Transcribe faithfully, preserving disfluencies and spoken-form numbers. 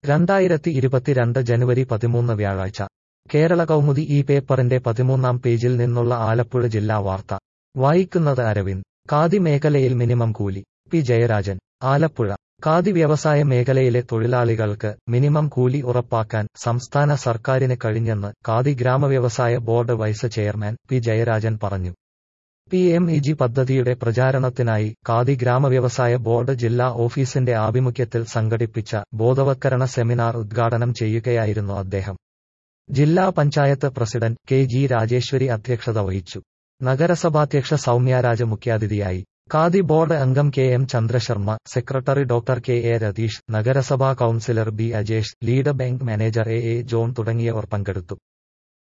രണ്ടായിരത്തി ഇരുപത്തിരണ്ട് ജനുവരി പതിമൂന്ന് വ്യാഴാഴ്ച കേരള കൗമുദി ഈ പേപ്പറിന്റെ പതിമൂന്നാം പേജിൽ നിന്നുള്ള ആലപ്പുഴ ജില്ലാ വാർത്ത വായിക്കുന്നത് അരവിന്ദ്. ഖാദി മേഖലയിൽ മിനിമം കൂലി. പി ജയരാജൻ. ആലപ്പുഴ. ഖാദി വ്യവസായ മേഖലയിലെ തൊഴിലാളികൾക്ക് മിനിമം കൂലി ഉറപ്പാക്കാൻ സംസ്ഥാന സർക്കാരിന് കഴിഞ്ഞെന്ന് ഖാദി ഗ്രാമവ്യവസായ board vice chairman P Jayarajan പറഞ്ഞു. പി എം ഇ ജി പദ്ധതിയുടെ പ്രചാരണത്തിനായി ഖാദി ഗ്രാമവ്യവസായ ബോർഡ് ജില്ലാ ഓഫീസിന്റെ ആഭിമുഖ്യത്തിൽ സംഘടിപ്പിച്ച ബോധവത്കരണ സെമിനാർ ഉദ്ഘാടനം ചെയ്യുകയായിരുന്നു അദ്ദേഹം. ജില്ലാ panchayat president K G Rajeshwari അധ്യക്ഷത വഹിച്ചു. നഗരസഭാധ്യക്ഷ സൗമ്യരാജ് മുഖ്യാതിഥിയായി. ഖാദി ബോർഡ് അംഗം K M Chandrasharma, secretary doctor K A Ratheesh, നഗരസഭാ councillor B Ajesh, lead bank manager A A John തുടങ്ങിയവർ പങ്കെടുത്തു.